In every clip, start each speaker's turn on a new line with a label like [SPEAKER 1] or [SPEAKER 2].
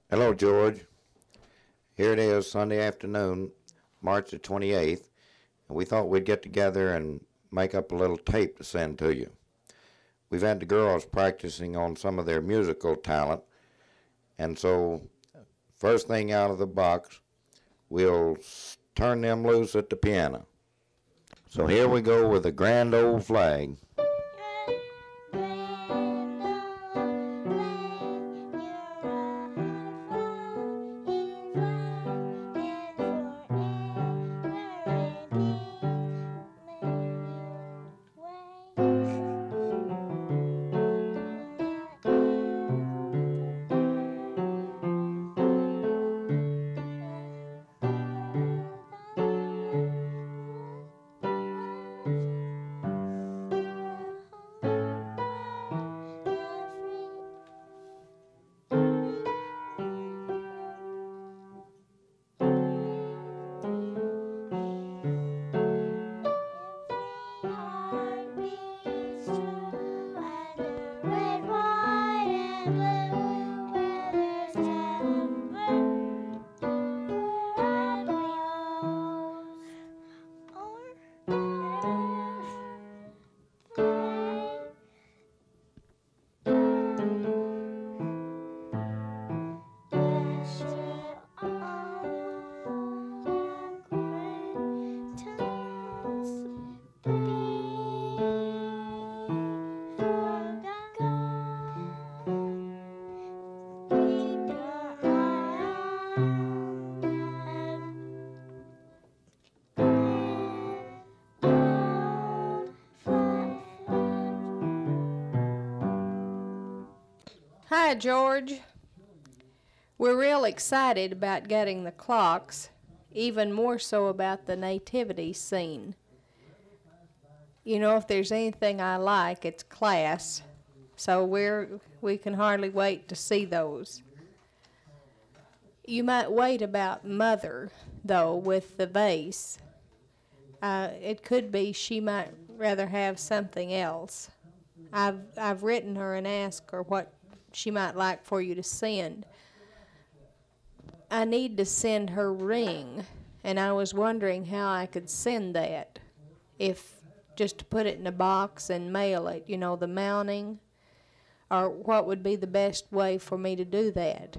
[SPEAKER 1] Hello, George. Here it is, Sunday afternoon, March the 28th, and we thought we'd get together and make up a little tape to send to you. We've had the girls practicing on some of their musical talent, and so, first thing out of the box, we'll turn them loose at the piano. So here we go with the Grand Old Flag.
[SPEAKER 2] Hi, George. We're real excited about getting the clocks, even more so about the nativity scene. You know, if there's anything I like, it's class, so we can hardly wait to see those. You might wait about Mother, though, with the vase. It could be she might rather have something else. I've written her and asked her what she might like for you to send. I need to send her ring, and I was wondering how I could send that. If just to put it in a box and mail it, you know, the mounting, or what would be the best way for me to do that.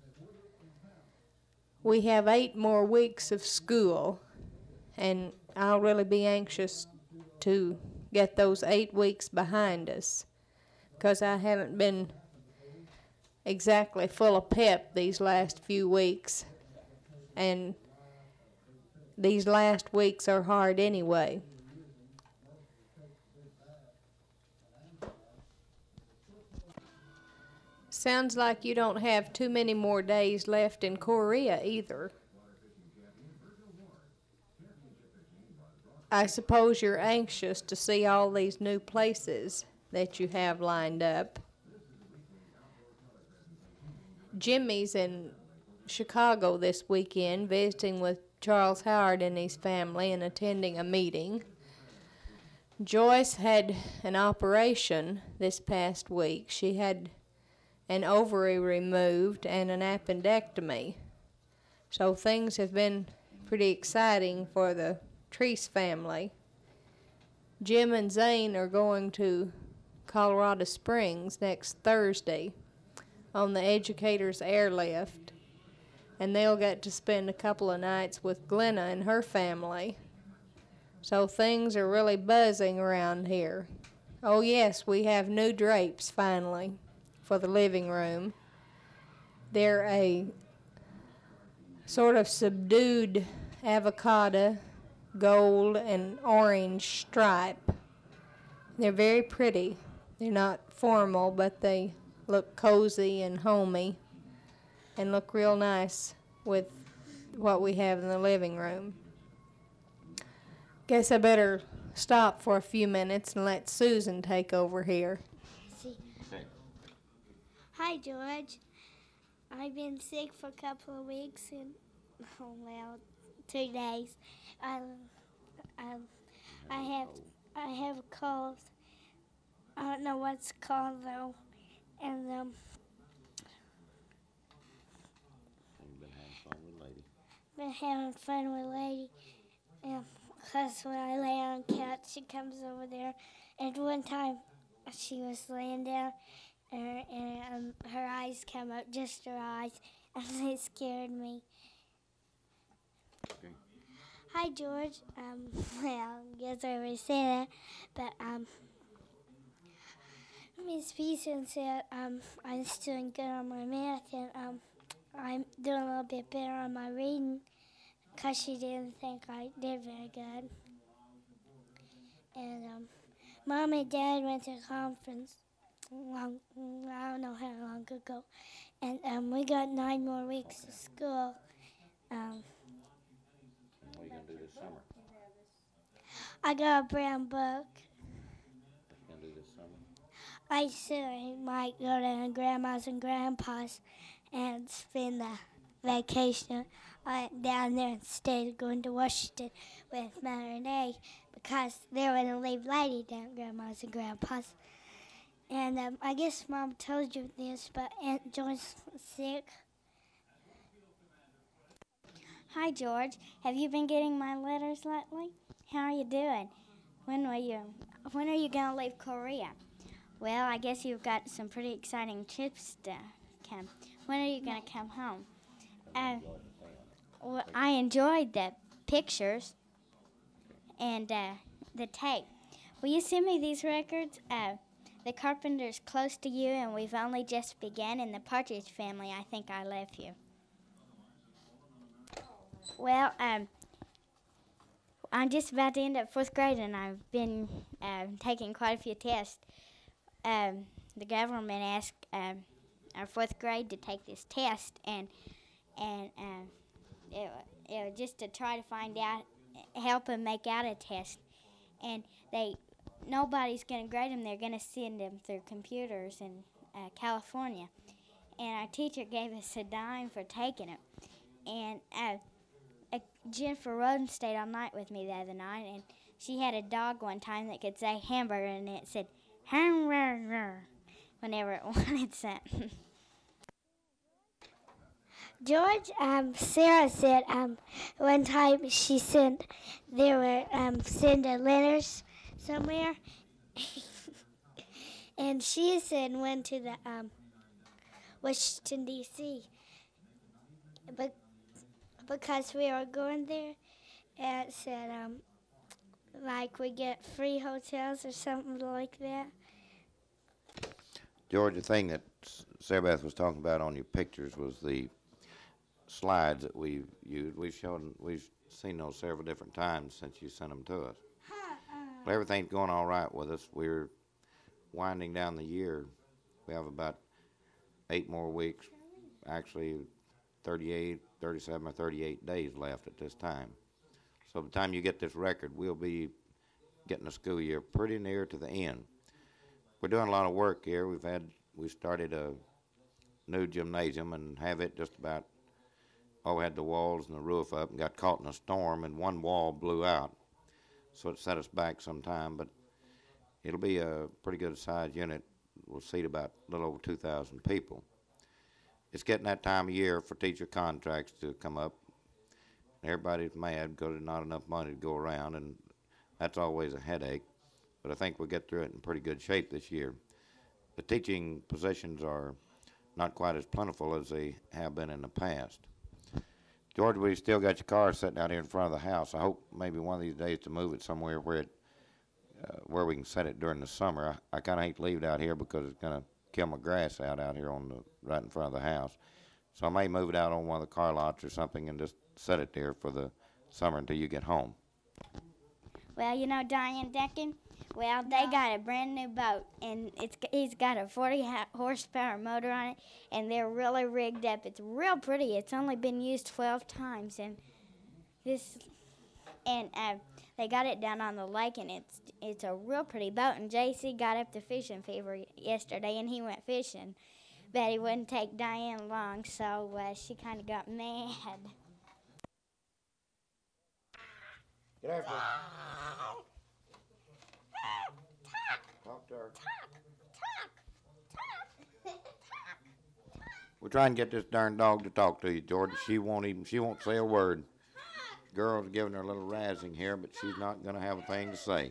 [SPEAKER 2] We have 8 more weeks of school, and I'll really be anxious to get those 8 weeks behind us, because I haven't been exactly full of pep these last few weeks, and these last weeks are hard anyway. Sounds like you don't have too many more days left in Korea either. I suppose you're anxious to see all these new places that you have lined up. Jimmy's in Chicago this weekend visiting with Charles Howard and his family and attending a meeting. Joyce had an operation this past week. She had an ovary removed and an appendectomy. So things have been pretty exciting for the Treese family. Jim and Zane are going to Colorado Springs next Thursday on the Educators Airlift, and they'll get to spend a couple of nights with Glenna and her family. So things are really buzzing around here. Oh yes, we have new drapes finally for the living room. They're a sort of subdued avocado, gold, and orange stripe. They're very pretty. They're not formal, but they look cozy and homey and look real nice with what we have in the living room. Guess I better stop for a few minutes and let Susan take over here.
[SPEAKER 3] Hi, George. I've been sick for a couple of weeks and, 2 days. I, I, I have I have a cold. I don't know what it's called though, and been having fun with Lady. Because when I lay on the couch, she comes over there. And one time, she was laying down, and her eyes come up, just her eyes, and it scared me.
[SPEAKER 1] Okay.
[SPEAKER 3] Hi, George. Well, I guess I already said that, but Miss Beeson said I'm doing good on my math, and I'm doing a little bit better on my reading, because she didn't think I did very good. And Mom and Dad went to a conference I don't know how long ago, and we got 9 more weeks of school.
[SPEAKER 1] What are you going to do this summer?
[SPEAKER 3] I got a brown book.
[SPEAKER 1] What you going to do this summer?
[SPEAKER 3] I said I might go to Grandma's and Grandpa's and spend the vacation down there instead of going to Washington with Mother and A, because they were going to leave Lady down at Grandma's and Grandpa's. And I guess Mom told you this, but Aunt Joy's sick.
[SPEAKER 4] Hi, George. Have you been getting my letters lately? How are you doing? When are you going to leave Korea? Well, I guess you've got some pretty exciting trips to come. When are you going to come home? Well, I enjoyed the pictures and the tape. Will you send me these records? The Carpenter's close to you, and we've only just begun. In the Partridge Family, I think I left you. Well, I'm just about to end up 4th grade, and I've been taking quite a few tests. The government asked our 4th grade to take this test, and it was just to try to find out, help them make out a test. And nobody's going to grade them. They're going to send them through computers in California. And our teacher gave us a dime for taking it. And Jennifer Roden stayed all night with me the other night, and she had a dog one time that could say hamburger, and it said hamburger whenever it wanted something.
[SPEAKER 3] George, Sarah said one time they were sending letters somewhere, and she said went to the Washington D.C. But because we were going there, and it said like we get free hotels or something like that.
[SPEAKER 1] George, the thing that Sarah Beth was talking about on your pictures was the slides that we've used. We've seen those several different times since you sent them to us. Well, everything's going all right with us. We're winding down the year. We have about 8 more weeks, actually 38, 37 or 38 days left at this time. So by the time you get this record, we'll be getting the school year pretty near to the end. We're doing a lot of work here. We started a new gymnasium and have it just about, we had the walls and the roof up and got caught in a storm, and one wall blew out. So it set us back some time, but it'll be a pretty good size unit. We'll seat about a little over 2,000 people. It's getting that time of year for teacher contracts to come up. Everybody's mad because there's not enough money to go around, and that's always a headache. But I think we'll get through it in pretty good shape this year. The teaching positions are not quite as plentiful as they have been in the past. George, we still got your car sitting out here in front of the house. I hope maybe one of these days to move it somewhere where we can set it during the summer. I kind of hate to leave it out here because it's going to kill my grass out here right in front of the house. So I may move it out on one of the car lots or something and just set it there for the summer until you get home.
[SPEAKER 4] Well, you know Diane Decken? Well, they got a brand new boat, and he's got a 40 horsepower motor on it, and they're really rigged up. It's real pretty. It's only been used 12 times, and they got it down on the lake, and it's a real pretty boat. And JC got up to fishing fever yesterday, and he went fishing, but he wouldn't take Diane along, so she kind of got mad.
[SPEAKER 1] Get after her. Talk to her.
[SPEAKER 3] Talk.
[SPEAKER 1] We're trying to get this darn dog to talk to you, George. She won't say a word. Girl's giving her a little razzing here, but she's not going to have a thing to say.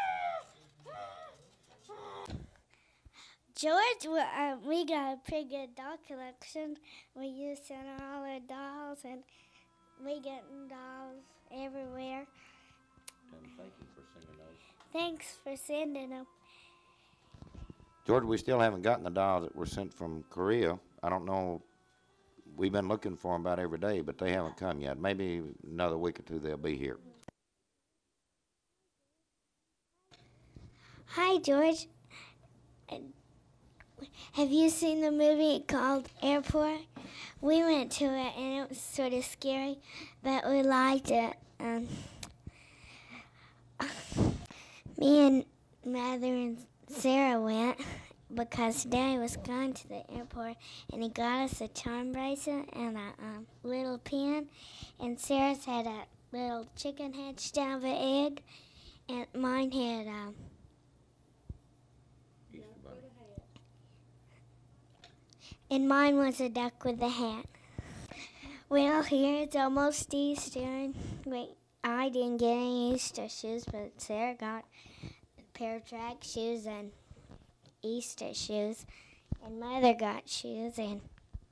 [SPEAKER 3] George, we got a pretty good doll collection. We use in all our dolls, and we get dolls everywhere.
[SPEAKER 1] And thank you for singing those.
[SPEAKER 3] Thanks for sending them.
[SPEAKER 1] George, we still haven't gotten the dolls that were sent from Korea. I don't know. We've been looking for them about every day, but they haven't come yet. Maybe another week or two they'll be here.
[SPEAKER 3] Hi, George. Have you seen the movie called Airport? We went to it, and it was sort of scary, but we liked it. Me and Mother and Sarah went because Daddy was going to the airport, and he got us a charm bracelet and a little pin, and Sarah's had a little chicken hatched out of an egg, and mine had and mine was a duck with a hat. Well, here it's almost Easter, and I didn't get any Easter shoes, but Sarah got a pair of track shoes and Easter shoes, and Mother got shoes. And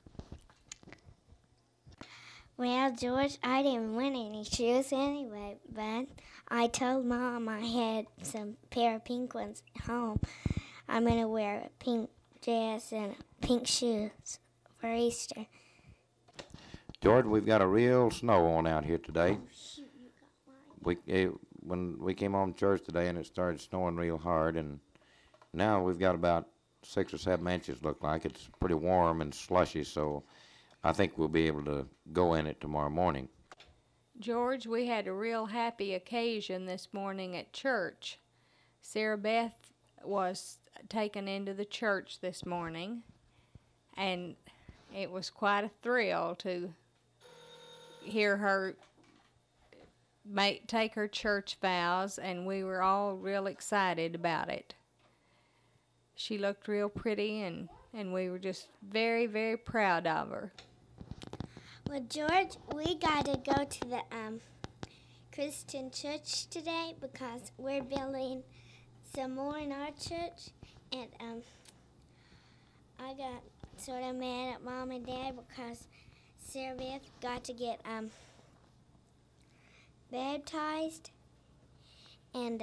[SPEAKER 3] well, George, I didn't win any shoes anyway, but I told Mom I had some pair of pink ones at home. I'm gonna wear a pink dress and pink shoes for Easter.
[SPEAKER 1] George, we've got a real snow on out here today. When we came home from church today, and it started snowing real hard, and now we've got about 6 or 7 inches. Look like it's pretty warm and slushy, so I think we'll be able to go in it tomorrow morning.
[SPEAKER 2] George, we had a real happy occasion this morning at church. Sarah Beth was taken into the church this morning, and it was quite a thrill to hear her take her church vows, and we were all real excited about it. She looked real pretty, and we were just very, very proud of her.
[SPEAKER 3] Well, George, we got to go to the Christian church today because we're building some more in our church, and I got sort of mad at Mom and Dad because Sarah Beth got to get baptized, and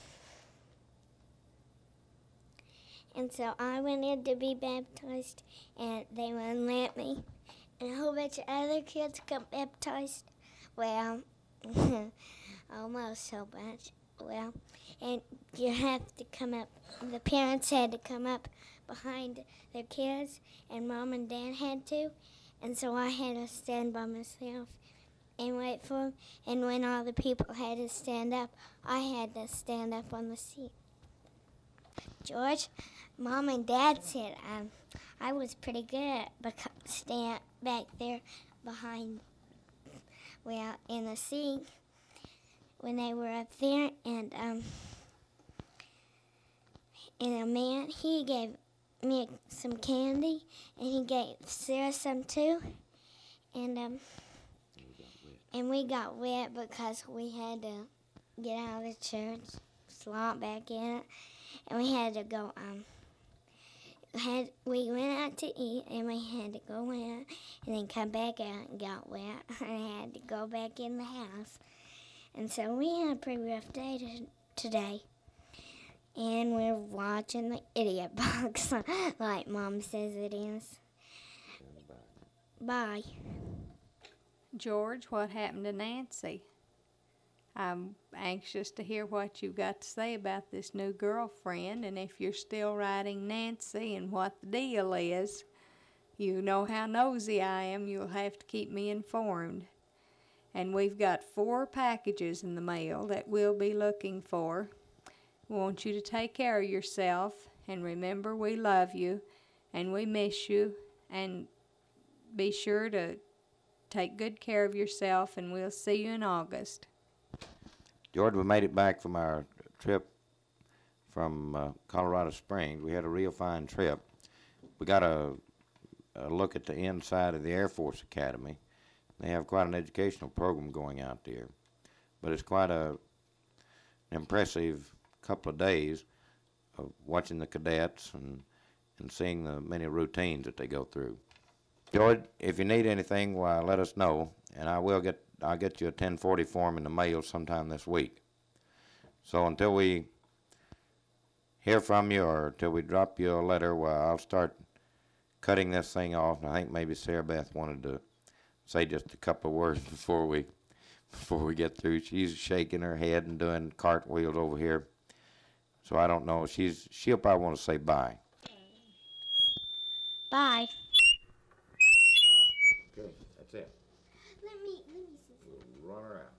[SPEAKER 3] so I went in to be baptized, and they wouldn't let me, and a whole bunch of other kids got baptized. Well, almost so much. Well, and you have to come up, the parents had to come up behind their kids, and Mom and Dad had to, and so I had to stand by myself and wait for them, and when all the people had to stand up, I had to stand up on the seat. George, Mom and Dad said I was pretty good because stand back there behind, well, in the seat when they were up there, and a man, he gave me some candy, and he gave Sarah some too, and we got wet because we had to get out of the church, slop back in it, and we had to go, we went out to eat, and we had to go in and then come back out and got wet, and had to go back in the house. And so we had a pretty rough day today. And we're watching the Idiot Box, like Mom says it is. Bye.
[SPEAKER 2] George, what happened to Nancy? I'm anxious to hear what you've got to say about this new girlfriend, and if you're still writing Nancy and what the deal is. You know how nosy I am. You'll have to keep me informed. And we've got 4 packages in the mail that we'll be looking for. We want you to take care of yourself, and remember we love you, and we miss you, and be sure to take good care of yourself, and we'll see you in August.
[SPEAKER 1] George, we made it back from our trip from Colorado Springs. We had a real fine trip. We got a a look at the inside of the Air Force Academy. They have quite an educational program going out there, but it's quite an impressive couple of days of watching the cadets and seeing the many routines that they go through. George, if you need anything, why, let us know, and I'll get you a 1040 form in the mail sometime this week. So until we hear from you or until we drop you a letter, well, I'll start cutting this thing off. And I think maybe Sarah Beth wanted to say just a couple of words before we get through. She's shaking her head and doing cartwheels over here. So I don't know. She'll probably want to say bye.
[SPEAKER 4] Bye.
[SPEAKER 1] Okay, that's it.
[SPEAKER 3] Let me see.
[SPEAKER 1] Run her out.